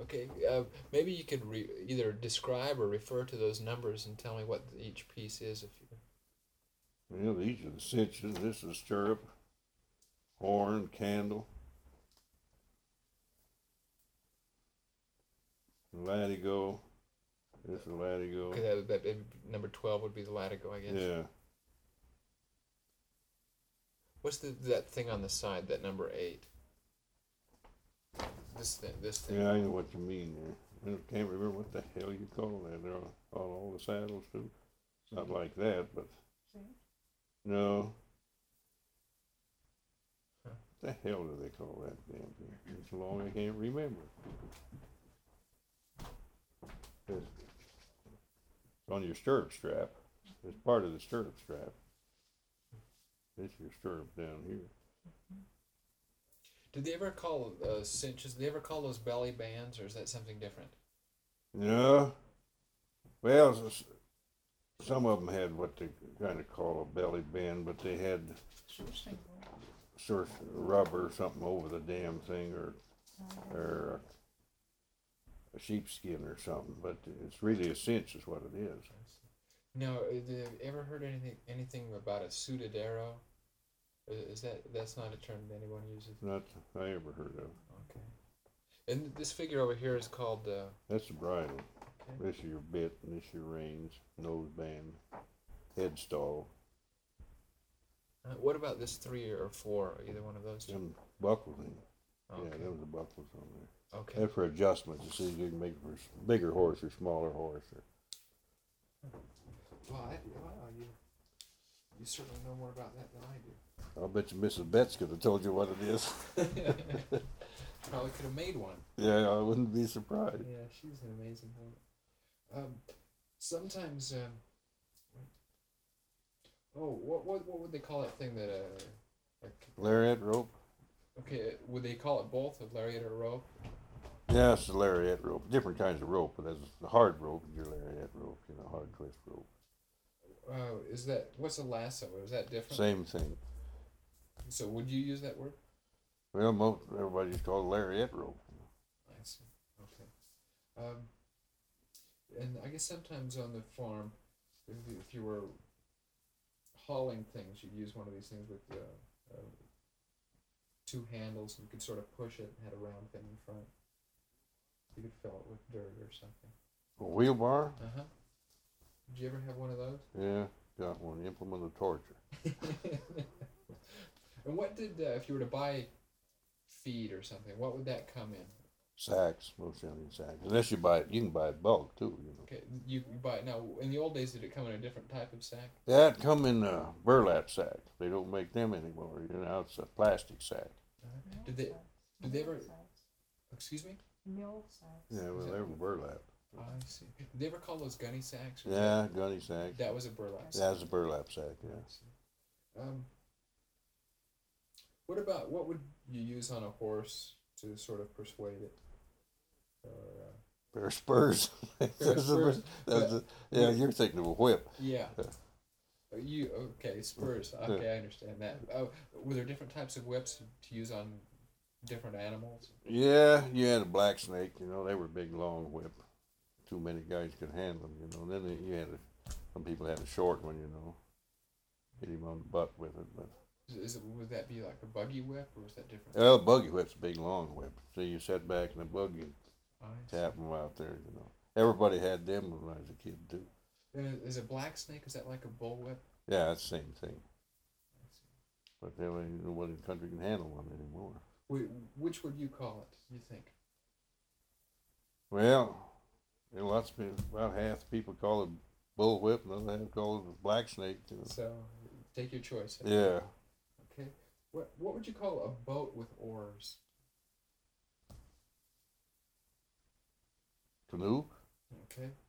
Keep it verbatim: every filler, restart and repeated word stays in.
Okay, uh, maybe you could re- either describe or refer to those numbers and tell me what each piece is. If you Well, these are the cinches. This is stirrup, horn, candle, latigo. This is latigo. okay, that, that, that number twelve would be the latigo, I guess. Yeah. What's the that thing on the side? That number eight. This thing. This thing. Yeah, I know what you mean there. I can't remember what the hell you call that. They're on all, all the saddles too. It's not like that, but no. Huh. What the hell do they call that damn thing? It's long I can't remember. It's, it's on your stirrup strap. It's part of the stirrup strap. It's your stirrup down here. Did they ever call uh, cinches? Did they ever call those belly bands, or is that something different? No. Well, s- some of them had what they kind of call a belly band, but they had sort of rubber or something over the damn thing, or or a sheepskin or something. But it's really a cinch, is what it is. No. uh, Did you ever heard anything anything about a sudadero? Is that that's not a term that anyone uses? Not I ever heard of. Okay. And this figure over here is called. Uh, That's the bridle. okay. This is your bit, and this is your reins, nose band, head stall, Uh, what about this three or four? Either one of those two? them buckles. In. Okay. Yeah, those are buckles on there. Okay. That's for adjustments to see if you can make it for s- bigger horse or smaller horse. Or, Well, I, wow, you you certainly know more about that than I do. I'll bet you Missus Betts could have told you what it is. Probably could have made one. Yeah, I wouldn't be surprised. Yeah, she's an amazing woman. Um, sometimes, um, oh, what what what would they call that thing that uh, like, Lariat rope? okay, would they call it both a lariat or a rope? Yeah, it's a lariat rope. Different kinds of rope, but that's the hard rope is your lariat rope, you know, hard twist rope. Uh, is that what's a lasso? Is that different? Same thing. So would you use that word? Well, most everybody just calls it lariat rope. I see. Okay. Um, and I guess sometimes on the farm, if you, if you were hauling things, you'd use one of these things with uh, uh, two handles, and you could sort of push it and had a round thing in front. You could fill it with dirt or something. A wheelbar? Uh huh. Did you ever have one of those? Yeah, got one. Implement of torture. And what did, uh, if you were to buy feed or something, what would that come in? Sacks, mostly in sacks. Unless you buy it, you can buy it bulk too, you know. Okay, you, you buy it now. In the old days, did it come in a different type of sack? That come in uh, burlap sacks. They don't make them anymore. You know, it's a plastic sack. Uh, did they? Did they ever? Excuse me. Mill sacks. Yeah, well, they're burlap. I see. Did they ever call those gunny sacks? or Yeah, gunny sack. That, that was a burlap sack. That's a burlap sack, yeah. I see. Um, what about what would you use on a horse to sort of persuade it? Or, uh, Pair of spurs. Pair of spurs. That's a- yeah, you're thinking of a whip. yeah. Yeah. Uh, You okay? Spurs. Okay, I understand that. Uh, were there different types of whips to use on different animals? Yeah, you had a black snake, you know, they were big, long whip. Too many guys could handle them, you know. Then they- you had a, some people had a short one, you know. Hit him on the butt with it, but Is, is it, would that be like a buggy whip, or was that different? well, a buggy whip's a big, long whip. So you sat back in the buggy and I see. tap them out there, you know. Everybody had them when I was a kid too. And is a black snake? Is that like a bull whip? Yeah, it's the same thing. I see. But they only nobody in the country can handle one anymore. Wh- Which would you call it? You think? Well, you know, lots of people, about half the people call it bull whip, and other half call it black snake. You know. So, take your choice. Yeah. Okay. What What would you call a boat with oars? Canoe? Okay.